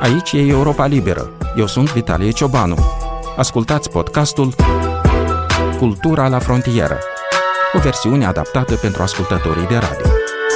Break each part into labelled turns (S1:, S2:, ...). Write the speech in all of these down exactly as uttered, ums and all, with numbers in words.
S1: Aici e Europa Liberă. Eu sunt Vitalie Ciobanu. Ascultați podcastul Cultura la frontieră, o versiune adaptată pentru ascultătorii de radio.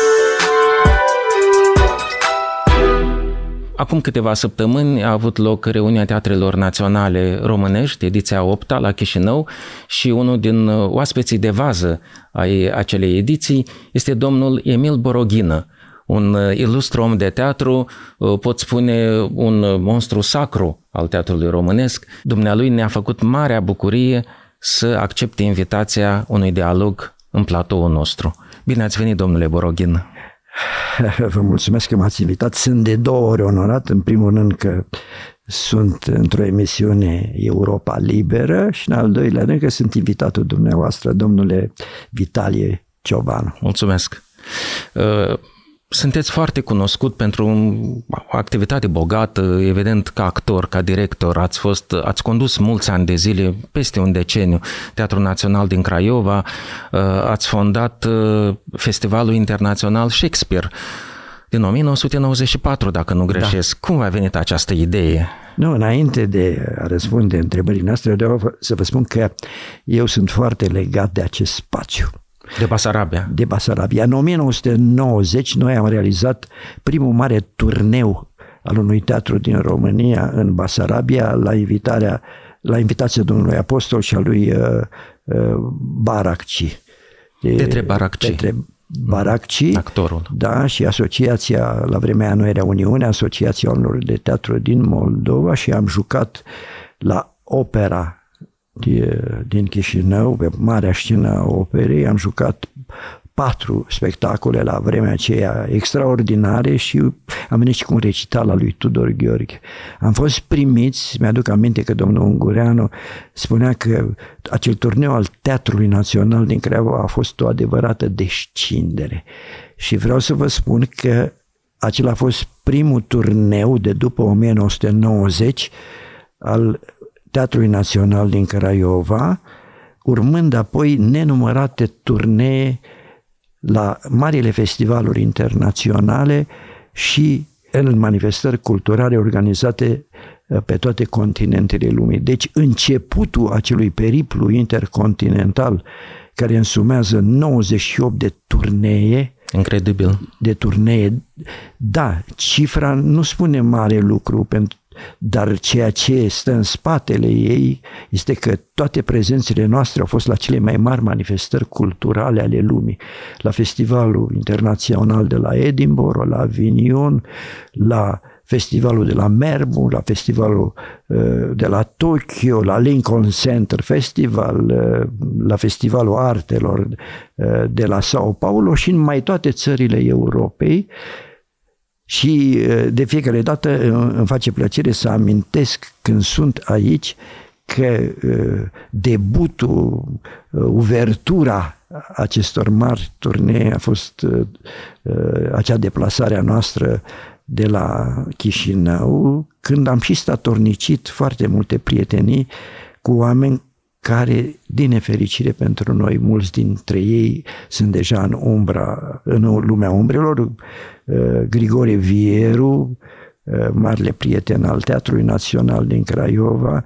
S1: Acum câteva săptămâni a avut loc reuniunea Teatrelor Naționale Românești, ediția opta, la Chișinău, și unul din oaspeții de vază ai acelei ediții este domnul Emil Boroghină, un ilustru om de teatru, pot spune un monstru sacru al teatrului românesc. Dumnealui ne-a făcut marea bucurie să accepte invitația unui dialog în platoul nostru. Bine ați venit, domnule Boroghină!
S2: Vă mulțumesc că m-ați invitat. Sunt de două ori onorat. În primul rând că sunt într-o emisiune Europa Liberă și în al doilea rând că sunt invitatul dumneavoastră, domnule Vitalie Ciobanu.
S1: Mulțumesc! Sunteți foarte cunoscut pentru o activitate bogată, evident ca actor, ca director, ați fost, ați condus mulți ani de zile, peste un deceniu, Teatrul Național din Craiova, ați fondat Festivalul Internațional Shakespeare din o mie nouă sute nouăzeci și patru, dacă nu greșesc. Da. Cum a venit această idee?
S2: Nu, înainte de a răspunde întrebării noastre, vreau să vă spun că eu sunt foarte legat de acest spațiu.
S1: De Basarabia.
S2: De Basarabia. În o mie nouă sute nouăzeci noi am realizat primul mare turneu al unui teatru din România în Basarabia la invitarea, la invitația domnului Apostol și a lui uh, uh, Baracci.
S1: Petre Baracci.
S2: Petre Baracci.
S1: Actorul.
S2: Da, și asociația, la vremea aia nu era Uniunea, Asociația Oamenilor de Teatru din Moldova, și am jucat la Opera din Chișinău, pe marea scenă a operei. Am jucat patru spectacole la vremea aceea extraordinare și am venit și cu un recital al lui Tudor Gheorghe. Am fost primiți, mi-aduc aminte că domnul Ungureanu spunea că acel turneu al Teatrului Național din Craiova a fost o adevărată descindere. Și vreau să vă spun că acela a fost primul turneu de după o mie nouă sute nouăzeci al Teatrului Național din Craiova, urmând apoi nenumărate turnee la marile festivaluri internaționale și în manifestări culturale organizate pe toate continentele lumii. Deci începutul acelui periplu intercontinental care însumează nouăzeci și opt de turnee.
S1: Incredibil.
S2: De turnee. Da, cifra nu spune mare lucru, pentru dar ceea ce stă în spatele ei este că toate prezențele noastre au fost la cele mai mari manifestări culturale ale lumii. La Festivalul Internațional de la Edinburgh, la Avignon, la Festivalul de la Melbourne, la Festivalul uh, de la Tokyo, la Lincoln Center Festival, uh, la Festivalul Artelor uh, de la Sao Paulo și în mai toate țările Europei. Și de fiecare dată îmi face plăcere să amintesc când sunt aici că debutul, uvertura acestor mari turnee a fost acea deplasare a noastră de la Chișinău, când am și statornicit foarte multe prietenii cu oameni care, din nefericire pentru noi, mulți dintre ei sunt deja în umbra, în lumea umbrelor. Grigore Vieru, marele prieten al Teatrului Național din Craiova,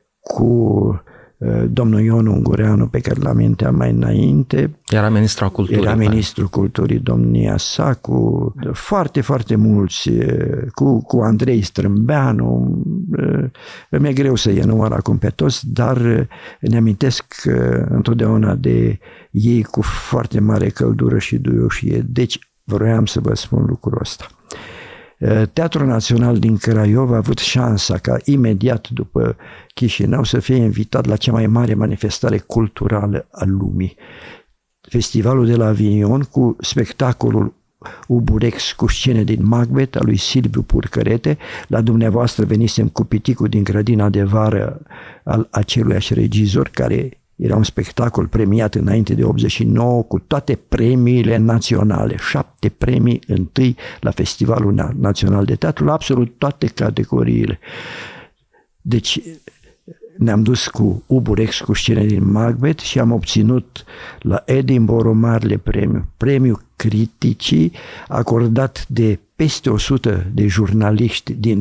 S2: cu domnul Ion Ungureanu, pe care l-aminteam mai înainte.
S1: Era ministrul culturii.
S2: Era ministrul culturii domnia sa, cu foarte, foarte mulți, cu, cu Andrei Strâmbeanu. Mi-e greu să enumăr acum pe toți, dar ne amintesc întotdeauna de ei cu foarte mare căldură și duioșie. Deci vroiam să vă spun lucrul ăsta. Teatrul Național din Craiova a avut șansa ca imediat după Chișinău să fie invitat la cea mai mare manifestare culturală a lumii. Festivalul de la Avignon cu spectacolul Uburex cu scene din Macbeth al lui Silviu Purcărete. La dumneavoastră venisem cu Piticul din grădina de vară al aceluiași regizor, care era un spectacol premiat înainte de optzeci și nouă cu toate premiile naționale, șapte premii întâi la Festivalul Național de Teatru, la absolut toate categoriile. Deci ne-am dus cu Uburex cu scene din Macbeth și am obținut la Edinburgh marele premiu, premiul criticii, acordat de peste o sută de jurnaliști din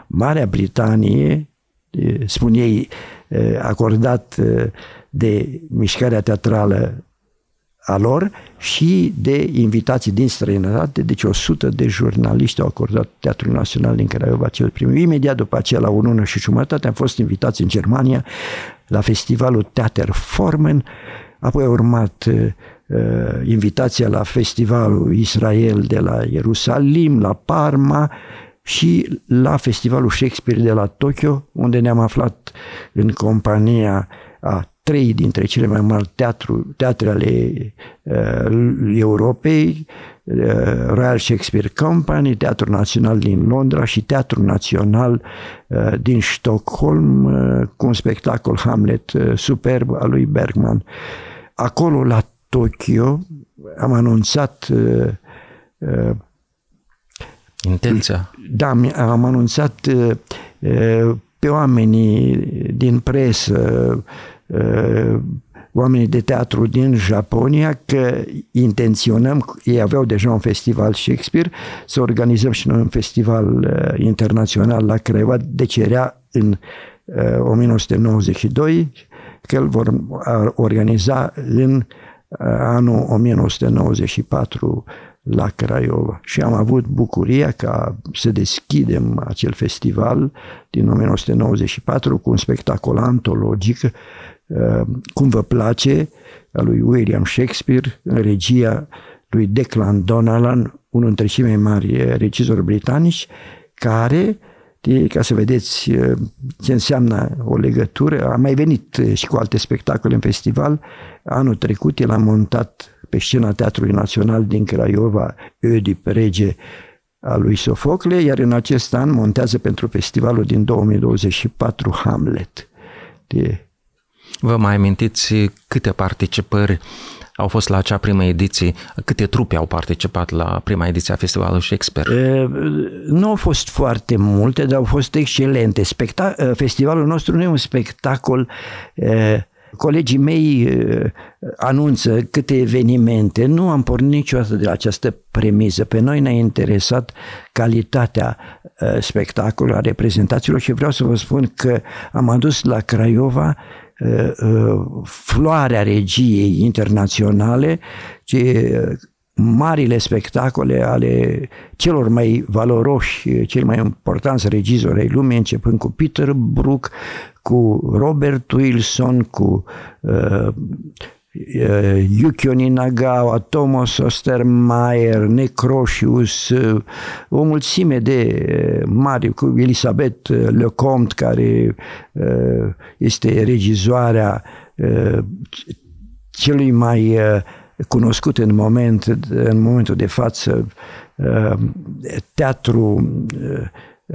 S2: Marea Britanie, spun ei, acordat de mișcarea teatrală a lor și de invitații din străinătate, deci o sută de jurnaliști au acordat Teatrul Național din Craiova cel primul. Imediat după aceea, la o lună și jumătate, am fost invitați în Germania la festivalul Theater Formen, apoi a urmat uh, invitația la festivalul Israel de la Ierusalim, la Parma și la festivalul Shakespeare de la Tokyo, unde ne-am aflat în compania a trei dintre cele mai mari teatru, teatre ale uh, Europei, uh, Royal Shakespeare Company, Teatrul Național din Londra și Teatrul Național uh, din Stockholm, uh, cu un spectacol Hamlet uh, superb al lui Bergman. Acolo, la Tokyo, am anunțat uh, uh,
S1: intenția.
S2: Da, am anunțat uh, uh, pe oamenii din presă, oamenii de teatru din Japonia că intenționăm, ei aveau deja un festival Shakespeare, să organizăm și noi un festival internațional la Craiova, deci era în o mie nouă sute nouăzeci și doi, că îl vor organiza în anul o mie nouă sute nouăzeci și patru la Craiova. Și am avut bucuria ca să deschidem acel festival din o mie nouă sute nouăzeci și patru cu un spectacol antologic, Cum vă place, a lui William Shakespeare, în regia lui Declan Donnellan, unul dintre cei mai mari regizori britanici, care, ca să vedeți ce înseamnă o legătură, a mai venit și cu alte spectacole în festival. Anul trecut el a montat pe scena Teatrului Național din Craiova Oedip Rege a lui Sofocle, iar în acest an montează pentru festivalul din două mii douăzeci și patru Hamlet. De...
S1: Vă mai amintiți câte participări au fost la acea primă ediție? Câte trupe au participat la prima ediție a Festivalului Shakespeare?
S2: E, nu au fost foarte multe, dar au fost excelente. Specta- festivalul nostru nu e un spectacol... E, colegii mei anunță câte evenimente. Nu am pornit niciodată de la această premisă. Pe noi ne-a interesat calitatea spectacolului, a reprezentațiilor și vreau să vă spun că am adus la Craiova floarea regiei internaționale, ce marile spectacole ale celor mai valoroși, cei mai importanți regizori ai lumii, începând cu Peter Brook, cu Robert Wilson, cu uh, uh, Yukio Ninagawa, Thomas Ostermeyer, Necrocius, uh, o mulțime de uh, mari, cu Elisabeth Lecomte, care uh, este regizoarea uh, celui mai uh, cunoscut în, moment, în momentul de față uh, teatru uh,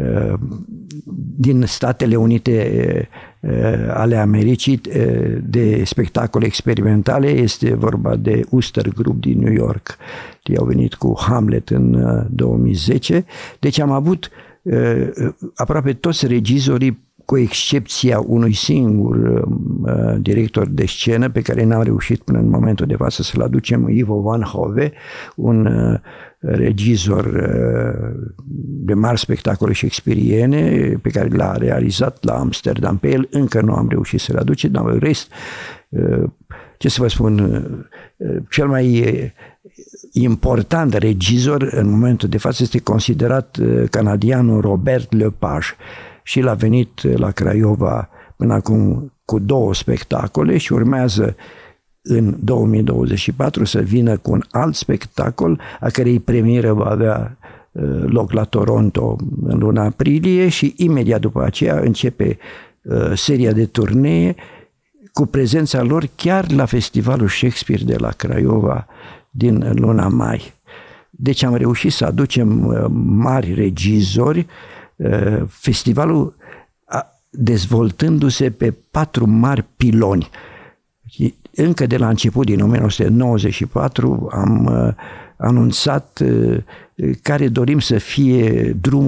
S2: din Statele Unite ale Americii de spectacole experimentale, este vorba de Wooster Group din New York. Ei au venit cu Hamlet în două mii zece. Deci am avut aproape toți regizorii, cu excepția unui singur uh, director de scenă pe care n-am reușit până în momentul de față să-l aducem, Ivo Van Hove, un uh, regizor uh, de mari spectacole shakespeariene pe care l-a realizat la Amsterdam. Pe el încă nu am reușit să-l aducem, dar în rest, uh, ce să vă spun, uh, cel mai important regizor în momentul de față este considerat uh, canadianul Robert Lepage. Și l-a venit la Craiova până acum cu două spectacole și urmează în două mii douăzeci și patru să vină cu un alt spectacol, a cărei premieră va avea loc la Toronto în luna aprilie și imediat după aceea începe seria de turnee cu prezența lor chiar la Festivalul Shakespeare de la Craiova din luna mai. Deci am reușit să aducem mari regizori, festivalul dezvoltându-se pe patru mari piloni. Încă de la început, din o mie nouă sute nouăzeci și patru, am anunțat care dorim să fie drumul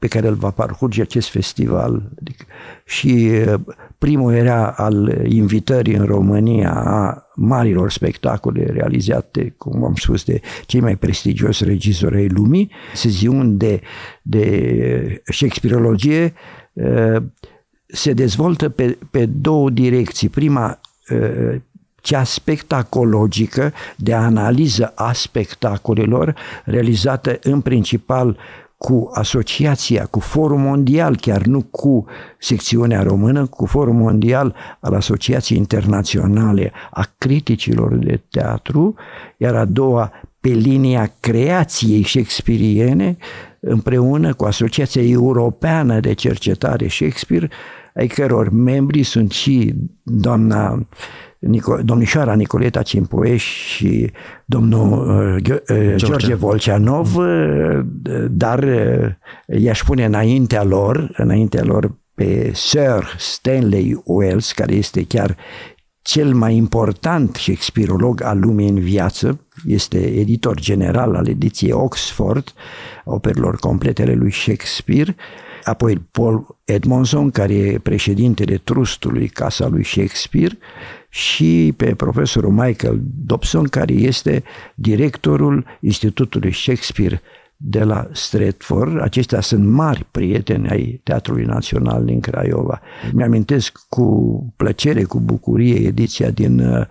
S2: pe care îl va parcurge acest festival. Și primul era al invitării în România a marilor spectacole realizate, cum am spus, de cei mai prestigioși regizori ai lumii, sesiuni de, de shakespearologie. Se dezvoltă pe, pe două direcții. Prima, cea spectacologică, de analiză a spectacolelor, realizată în principal cu asociația, cu Forum Mondial, chiar nu cu secțiunea română, cu Forum Mondial al Asociației Internaționale a Criticilor de Teatru, iar a doua pe linia creației shakespeariene, împreună cu Asociația Europeană de Cercetare Shakespeare, ai căror membri sunt și doamna Nico, domnișoara Nicoleta Cimpoeș și domnul uh, George. George Volceanov, uh, dar uh, i-aș pune înaintea lor, înaintea lor pe Sir Stanley Wells, care este chiar cel mai important shakespearolog al lumii în viață, este editor general al ediției Oxford, operelor completele lui Shakespeare, apoi Paul Edmondson, care e președintele trustului Casa lui Shakespeare, și pe profesorul Michael Dobson, care este directorul Institutului Shakespeare de la Stratford. Aceștia sunt mari prieteni ai Teatrului Național din Craiova. Mi-amintesc cu plăcere, cu bucurie, ediția din uh,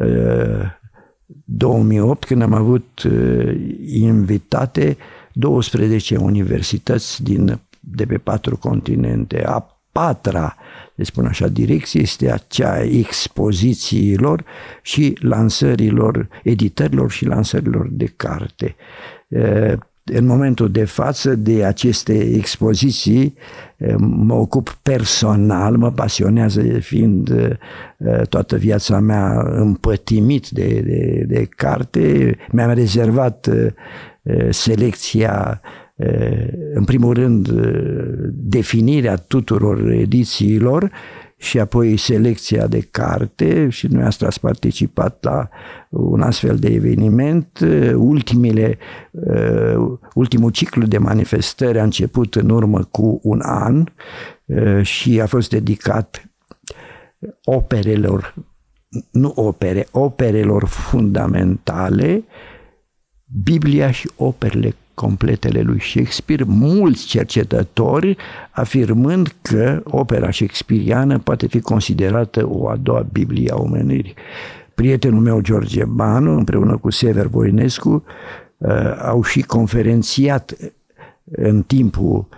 S2: două mii opt, când am avut uh, invitate douăsprezece universități din, de pe patru continente. A patra, le spun așa, direcție este acea expozițiilor și lansărilor, editărilor și lansărilor de carte. În momentul de față de aceste expoziții mă ocup personal, mă pasionează, fiind toată viața mea împătimit de, de, de carte. Mi-am rezervat selecția, în primul rând definirea tuturor edițiilor și apoi selecția de carte, și dumneavoastră ați participat la un astfel de eveniment. Ultimile, ultimul ciclu de manifestări a început în urmă cu un an și a fost dedicat operelor, nu opere, operelor fundamentale, Biblia și operele completele lui Shakespeare, mulți cercetători afirmând că opera shakespeariană poate fi considerată o a doua Biblie a omenirii. Prietenul meu George Banu, împreună cu Sever Voinescu, au și conferențiat în timpul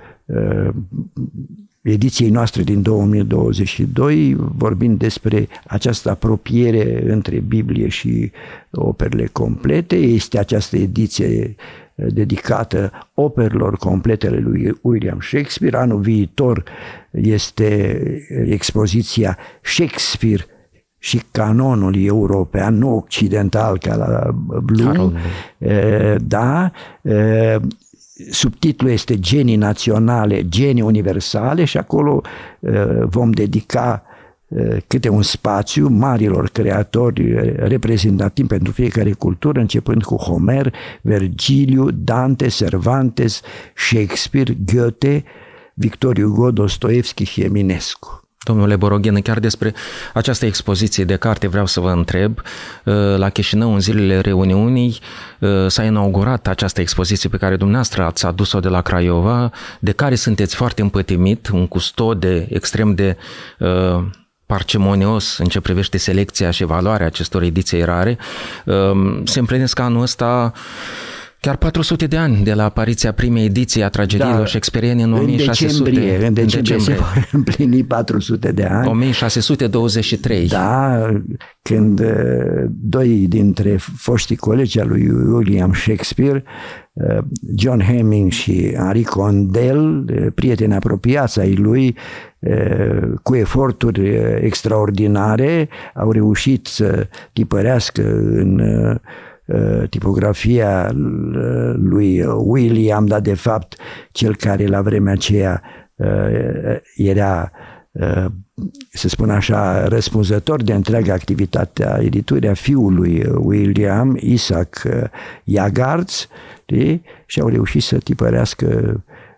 S2: ediției noastre din două mii douăzeci și doi, vorbind despre această apropiere între Biblie și operele complete. Este această ediție dedicată operelor completele lui William Shakespeare. Anul viitor este expoziția Shakespeare și canonul european, nu occidental ca la Bloom. Da, subtitlul este Genii naționale, genii universale, și acolo vom dedica câte un spațiu marilor creatori reprezentativi pentru fiecare cultură, începând cu Homer, Vergiliu, Dante, Cervantes, Shakespeare, Goethe, Victor Hugo, Dostoevski și Eminescu.
S1: Domnule Boroghenă, chiar despre această expoziție de carte vreau să vă întreb. La Chișinău, în zilele reuniunii, s-a inaugurat această expoziție pe care dumneavoastră ați adus-o de la Craiova, de care sunteți foarte împătimit, un custode extrem de uh, parcimonios în ce privește selecția și evaluarea acestor ediții rare. Uh, se împlinesc că anul ăsta chiar patru sute de ani de la apariția primei ediții a tragediilor da, shakespeariene în o mie șase sute.
S2: În decembrie, în decembrie, în decembrie. se vor împlini patru sute de ani.
S1: o mie șase sute douăzeci și trei.
S2: Da, când doi dintre foștii colegi al lui William Shakespeare, John Hemming și Henri Condell, prieteni apropiați ai lui, cu eforturi extraordinare, au reușit să tipărească în tipografia lui William, dar de fapt cel care la vremea aceea era, să spun așa, răspunzător de întreaga activitate a editurii, a fiului William, Isaac Yagards, și au reușit să tipărească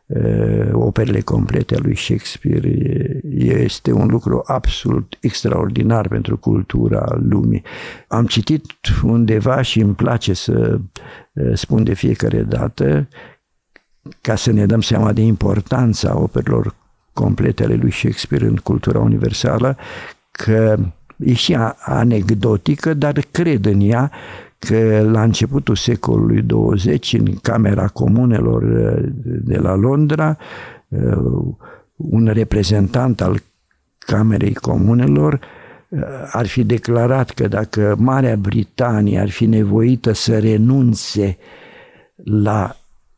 S2: operele complete a lui Shakespeare este un lucru absolut extraordinar pentru cultura lumii. Am citit undeva și îmi place să spun de fiecare dată, ca să ne dăm seama de importanța operelor complete ale lui Shakespeare în cultura universală, că e și anecdotică, dar cred în ea, că la începutul secolului douăzeci, în Camera Comunelor de la Londra, un reprezentant al Camerei Comunelor ar fi declarat că dacă Marea Britanie ar fi nevoită să renunțe la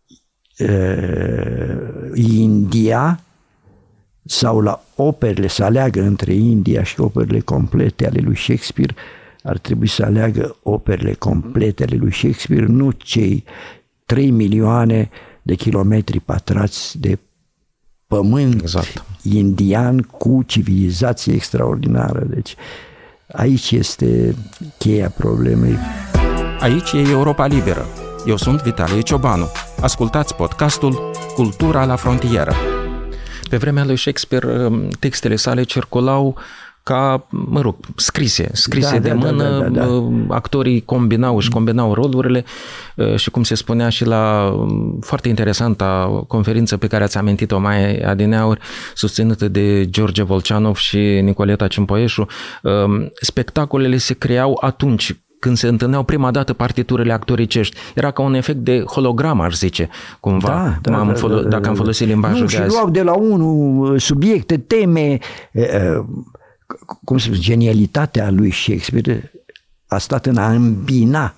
S2: uh, India sau la operele, să aleagă între India și operele complete ale lui Shakespeare, ar trebui să aleagă operele complete ale lui Shakespeare, nu cei trei milioane de kilometri pătrați de pământ exact. indian cu civilizație extraordinară. Deci aici este cheia problemei.
S3: Aici e Europa Liberă. Eu sunt Vitalie Ciobanu. Ascultați podcastul Cultura la frontieră.
S1: Pe vremea lui Shakespeare, textele sale circulau ca, mă rog, scrise, scrise da, de da, mână, da, da, da. Actorii combinau și combinau rolurile și, cum se spunea și la foarte interesanta conferință pe care ați amintit-o mai adineauri, susținută de George Volcianov și Nicoleta Cimpoieșu, spectacolele se creau atunci când se întâlneau prima dată partiturile actoricești. Era ca un efect de hologram, aș zice, cumva, da, da, am folo- da, dacă da, am folosit limbajul nu, de azi.
S2: Și luau de la unul subiecte, teme, cum să spun, genialitatea lui Shakespeare a stat în a îmbina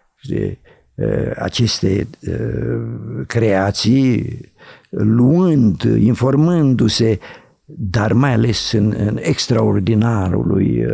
S2: aceste creații, luând, informându-se, dar mai ales în, în extraordinarul lui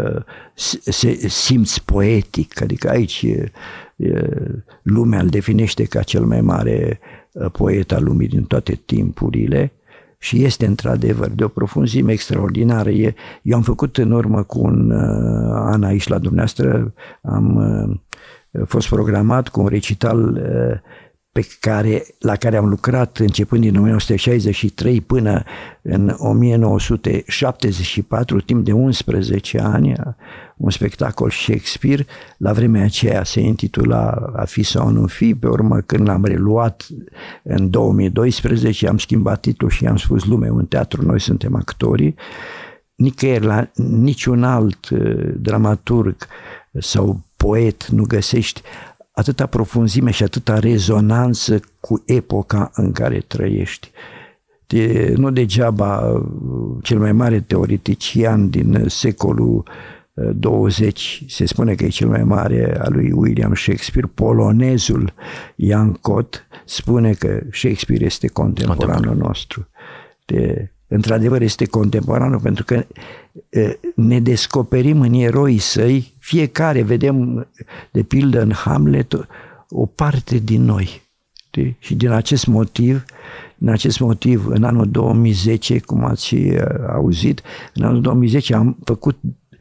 S2: simț poetic, adică aici lumea îl definește ca cel mai mare poet al lumii din toate timpurile și este într-adevăr de o profunzime extraordinară. Eu am făcut în urmă cu un an aici la dumneavoastră, am fost programat cu un recital pe care, la care am lucrat începând din nouăsprezece șaizeci și trei până în nouăsprezece șaptezeci și patru, timp de unsprezece ani, un spectacol Shakespeare. La vremea aceea se intitula A fi sau nu fi, pe urmă când l-am reluat în două mii doisprezece am schimbat titlul și am spus Lume, un teatru, noi suntem actorii. Nicăieri, la niciun alt dramaturg sau poet nu găsești atâta profunzime și atâta rezonanță cu epoca în care trăiești. De, nu degeaba cel mai mare teoretician din secolul douăzeci, se spune că e cel mai mare al lui William Shakespeare, polonezul Jan Kot, spune că Shakespeare este contemporanul nostru. De, într-adevăr este contemporanul pentru că ne descoperim în eroii săi, fiecare vedem, de pildă în Hamlet, o parte din noi. De? Și din acest motiv, din acest motiv, în anul două mii zece, cum ați auzit, în anul două mii zece am făcut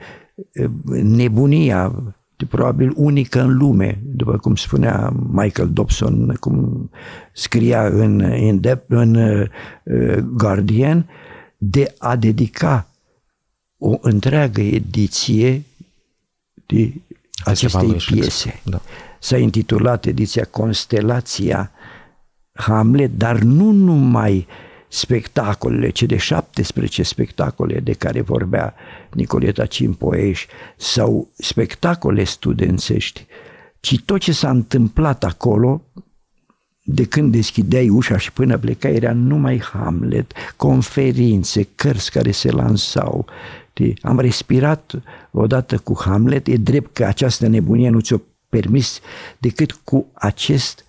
S2: nebunia, probabil unică în lume, după cum spunea Michael Dobson, cum scria în, în, în uh, Guardian, de a dedica o întreagă ediție de acestei piese. Da. S-a intitulat ediția Constelația Hamlet, dar nu numai spectacolele, cele șaptesprezece spectacole de care vorbea Nicoleta Cimpoieș sau spectacole studențești, ci tot ce s-a întâmplat acolo, de când deschideai ușa și până plecai, era numai Hamlet, conferințe, cărți care se lansau. Am respirat odată cu Hamlet, e drept că această nebunie nu ți-o permis decât cu acest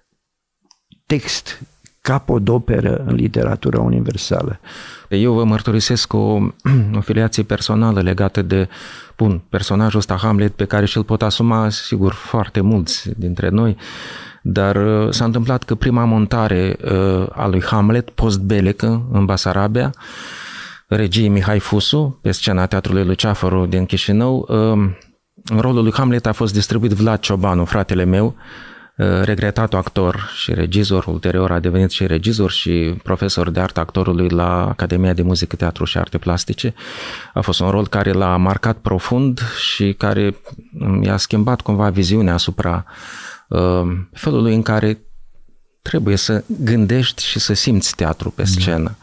S2: text capodoperă în literatura universală.
S1: Eu vă mărturisesc o, o filiație personală legată de, bun, personajul ăsta Hamlet, pe care și-l pot asuma, sigur, foarte mulți dintre noi, dar s-a întâmplat că prima montare uh, a lui Hamlet, post-belecă, în Basarabia, regiei Mihai Fusu, pe scena Teatrului Luceafărul din Chișinău, uh, rolul lui Hamlet a fost distribuit Vlad Ciobanu, fratele meu, regretatul actor și regizor, ulterior a devenit și regizor și profesor de artă actorului la Academia de Muzică, Teatru și Arte Plastice. A fost un rol care l-a marcat profund și care i-a schimbat cumva viziunea asupra uh, felului în care trebuie să gândești și să simți teatru pe scenă.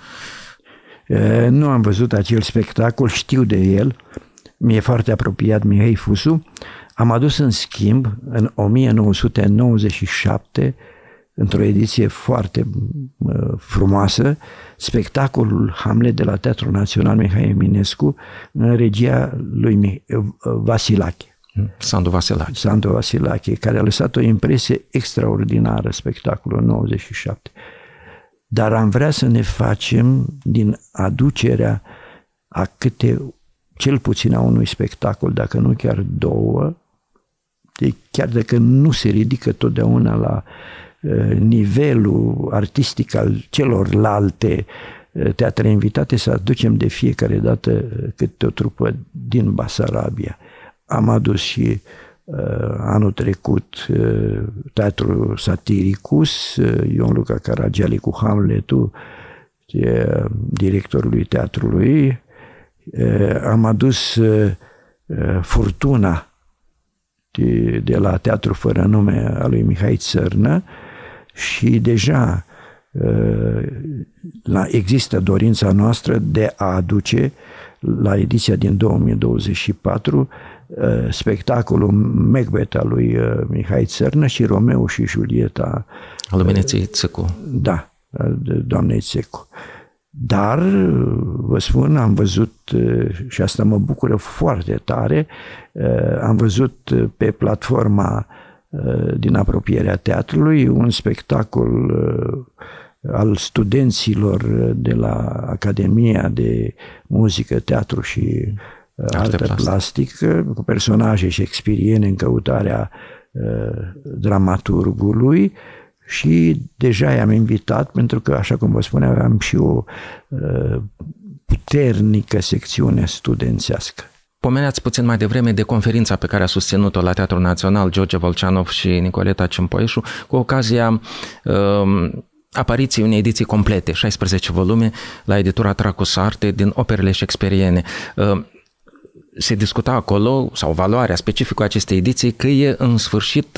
S2: Nu am văzut acel spectacol, știu de el, mi-e foarte apropiat Mihai Fusu. Am adus în schimb în o mie nouă sute nouăzeci și șapte, într-o ediție foarte frumoasă, spectacolul Hamlet de la Teatrul Național Mihai Eminescu în regia lui Vasilache.
S1: Sandu Vasilache.
S2: Sandu Vasilache, care a lăsat o impresie extraordinară, spectacolul nouăzeci și șapte. Dar am vrea să ne facem din aducerea a câte, cel puțin a unui spectacol, dacă nu chiar două, de, chiar dacă nu se ridică totdeauna la uh, nivelul artistic al celorlalte uh, teatre invitate, să aducem de fiecare dată câte o trupă din Basarabia. Am adus și uh, anul trecut uh, Teatrul Satiricus, uh, Ion Luca Caragiali cu Hamletul, uh, directorului teatrului. Uh, am adus uh, uh, Furtuna de, de la Teatru Fără Nume al lui Mihai Țărnă și deja uh, la, există dorința noastră de a aduce la ediția din două mii douăzeci și patru spectacolul Macbeth al lui Mihai Țărnă și Romeo și Julieta
S1: al lui Veneției Țecu.
S2: Da, doamnei Țecu. Dar, vă spun, am văzut, și asta mă bucură foarte tare, am văzut pe platforma din apropierea teatrului un spectacol al studenților de la Academia de Muzică, Teatru și Artă Plastică, plastică, cu personaje shakespeariene în căutarea uh, dramaturgului și deja i-am invitat, pentru că, așa cum vă spuneam, am și o uh, puternică secțiune studențească.
S1: Pomeneați puțin mai devreme de conferința pe care a susținut-o la Teatrul Național George Volcianov și Nicoleta Cimpoișu cu ocazia uh, apariției unei ediții complete, șaisprezece volume, la editura Tracus Arte din operele shakespeariene. Uh, Se discuta acolo, sau valoarea specifică a acestei ediții, că e în sfârșit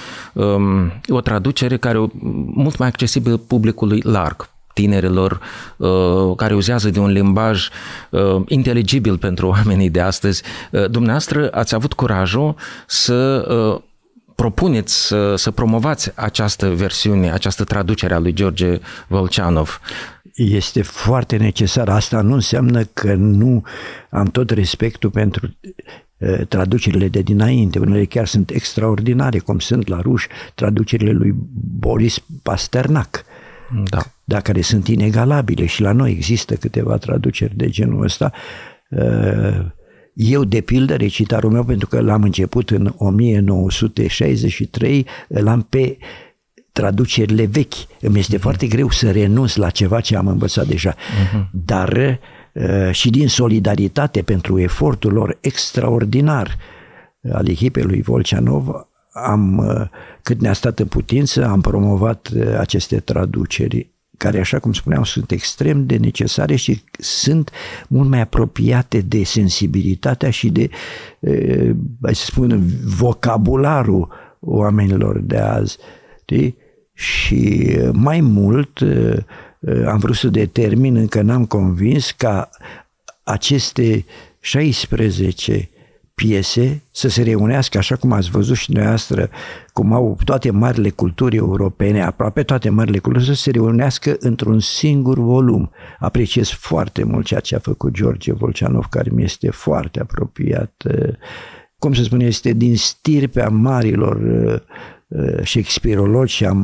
S1: um, o traducere care e mult mai accesibilă publicului larg, tinerilor, uh, care uzează de un limbaj uh, inteligibil pentru oamenii de astăzi. Uh, dumneavoastră ați avut curajul să uh, propuneți, să, să promovați această versiune, această traducere a lui George Volcianov.
S2: Este foarte necesar. Asta nu înseamnă că nu am tot respectul pentru uh, traducerile de dinainte. Unele chiar sunt extraordinare, cum sunt la ruși traducerile lui Boris Pasternak,
S1: da.
S2: Da, care sunt inegalabile și la noi există câteva traduceri de genul ăsta. Uh, eu, de pildă, recitarul meu, pentru că l-am început în o mie nouă sute șaizeci și trei, l-am pe traducerile vechi. Îmi este uh-huh. foarte greu să renunț la ceva ce am învățat deja. Uh-huh. Dar uh, și din solidaritate pentru efortul lor extraordinar al echipei lui Volcianov, am, uh, cât ne-a stat în putință, am promovat uh, aceste traduceri care, așa cum spuneam, sunt extrem de necesare și sunt mult mai apropiate de sensibilitatea și de, uh, hai să spun, vocabularul oamenilor de azi. De? Și mai mult am vrut să determin, încă n-am convins, ca aceste șaisprezece piese să se reunească, așa cum ați văzut și dumneavoastră, cum au toate marile culturi europene, aproape toate marile culturi, să se reunească într-un singur volum. Apreciez foarte mult ceea ce a făcut George Volcianov, care mi este foarte apropiat. Cum să spun, este din stirpea marilor shakespearologi și a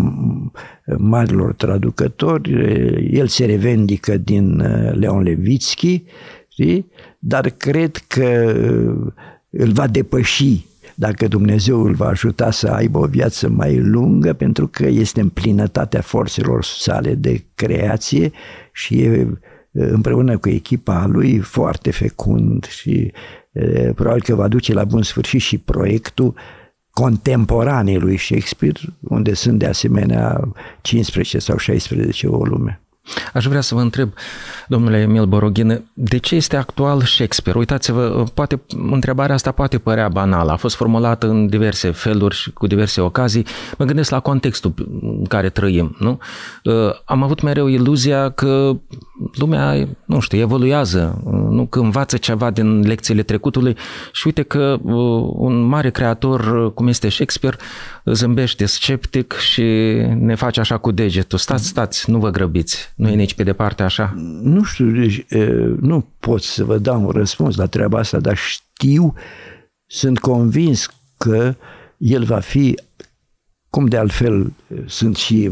S2: marilor traducători. El se revendică din Leon Levitsky, știi? Dar cred că îl va depăși dacă Dumnezeu îl va ajuta să aibă o viață mai lungă, pentru că este în plinătatea forțelor sale de creație și e împreună cu echipa lui foarte fecund și probabil că va duce la bun sfârșit și proiectul contemporanii lui Shakespeare, unde sunt de asemenea cincisprezece sau șaisprezece volume.
S1: Aș vrea să vă întreb, domnule Emil Boroghin, de ce este actual Shakespeare? Uitați-vă, poate, întrebarea asta poate părea banală, a fost formulată în diverse feluri și cu diverse ocazii. Mă gândesc la contextul în care trăim, nu? Am avut mereu iluzia că lumea, nu știu, evoluează, nu? Că învață ceva din lecțiile trecutului și uite că un mare creator cum este Shakespeare zâmbește sceptic și ne face așa cu degetul. Stați, stați, nu vă grăbiți. Nu e nici pe departe așa?
S2: Nu știu, deci, nu pot să vă dau un răspuns la treaba asta, dar știu, sunt convins că el va fi, cum de altfel sunt și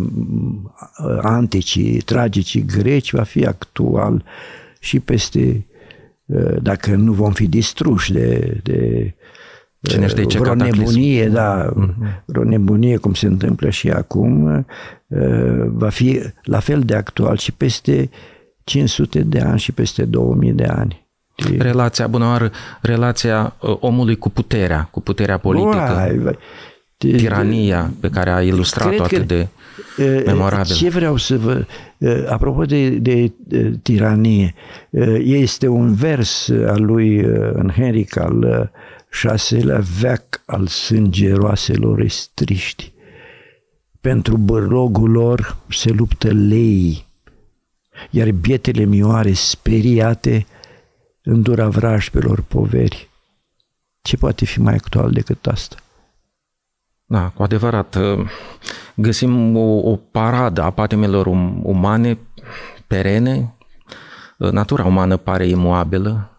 S2: anticii, tragicii greci, va fi actual și peste, dacă nu vom fi distruși de, de
S1: Cine știe ce
S2: vreo
S1: cataclism.
S2: nebunie, da, uh-huh. vreo nebunie, cum se întâmplă și acum, va fi la fel de actual și peste cinci sute de ani și peste două mii de ani.
S1: Relația, bună oară, relația omului cu puterea, cu puterea politică, Uai, vai. tirania pe care a ilustrat-o atât de memorabil.
S2: Ce vreau să vă... Apropo de, de, de tiranie, este un vers al lui Henric al șaselea veac al sângeroaselor estriști. Pentru bărlogul lor se luptă leii, iar bietele mioare speriate îndura vrașpelor poveri. Ce poate fi mai actual decât asta?
S1: Da, cu adevărat, găsim o, o paradă a patimelor umane perene, natura umană pare imoabilă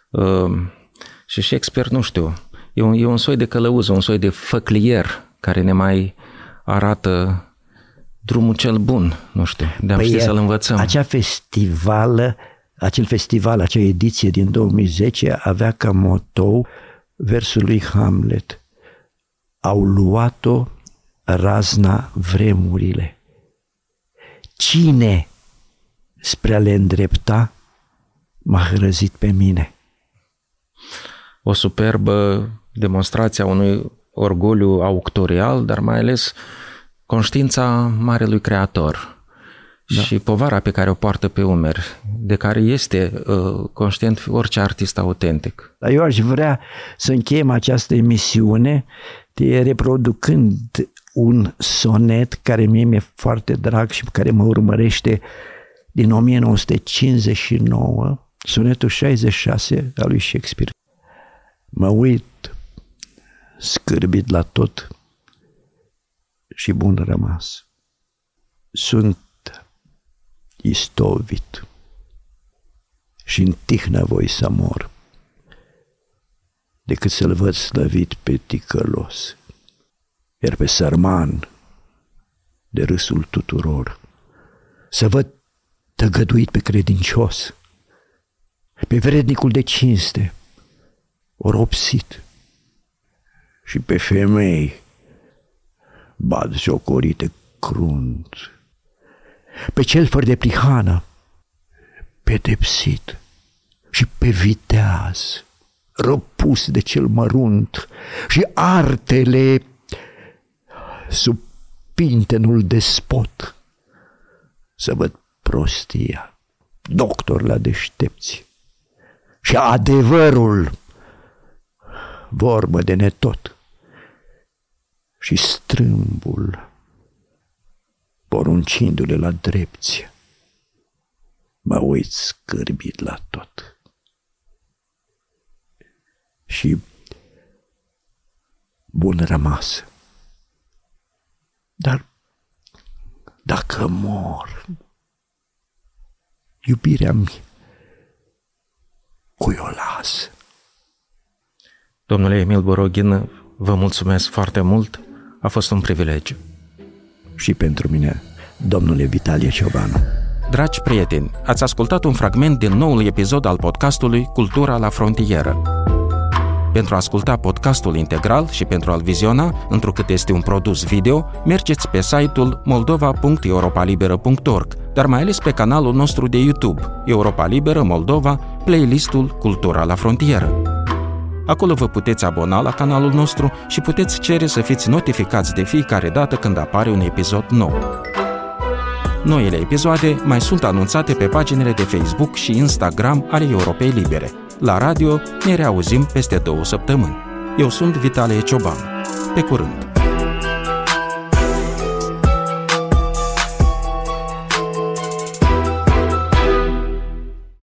S1: și Shakespeare, nu știu, e un, e un soi de călăuză, un soi de făclier care ne mai arată drumul cel bun, nu știu, de a păi ști să-l învățăm.
S2: Acea festivală, acel festival, acea ediție din două mii zece avea ca motou versul lui Hamlet. Au luat-o razna vremurile. Cine spre a le îndrepta m-a hrăzit pe mine?
S1: O superbă demonstrație a unui orgoliu auctorial, dar mai ales conștiința marelui creator. Da. Și povara pe care o poartă pe umeri, de care este uh, conștient orice artist autentic.
S2: Eu aș vrea să încheiem această emisiune de reproducând un sonet care mie mi-e foarte drag și care mă urmărește din o mie nouă sute cincizeci și nouă, sonetul șaizeci și șase al lui Shakespeare. Mă uit scârbit la tot și bun rămas. Sunt istovit și în tihnă voi să mor decât să-l văd slăvit pe ticălos, iar pe sărman de râsul tuturor să văd tăgăduit pe credincios, pe vrednicul de cinste oropsit și pe femei batjocorite crunt, pe cel fără de prihană pedepsit și pe viteaz răpus de cel mărunt și artele sub pintenul despot, să văd prostia, doctor la deștepți și adevărul, vorbă de netot, și strâmbul, poruncindu-le la drepți. Mă uit scârbit la tot. Și bun rămas. Dar dacă mor, iubirea mea, cui o las?
S1: Domnule Emil Boroghin, vă mulțumesc foarte mult, a fost un privilegiu.
S2: Și pentru mine, domnule Vitalie Ciobanu.
S3: Dragi prieteni, ați ascultat un fragment din noul episod al podcastului Cultura la frontieră. Pentru a asculta podcastul integral și pentru a-l viziona, întrucât este un produs video, mergeți pe site-ul moldova punct europalibera punct org, dar mai ales pe canalul nostru de YouTube, Europa Liberă Moldova, playlistul Cultura la frontieră. Acolo vă puteți abona la canalul nostru și puteți cere să fiți notificați de fiecare dată când apare un episod nou. Noile episoade mai sunt anunțate pe paginile de Facebook și Instagram ale Europei Libere. La radio ne reauzim peste două săptămâni. Eu sunt Vitalie Ciobanu. Pe curând!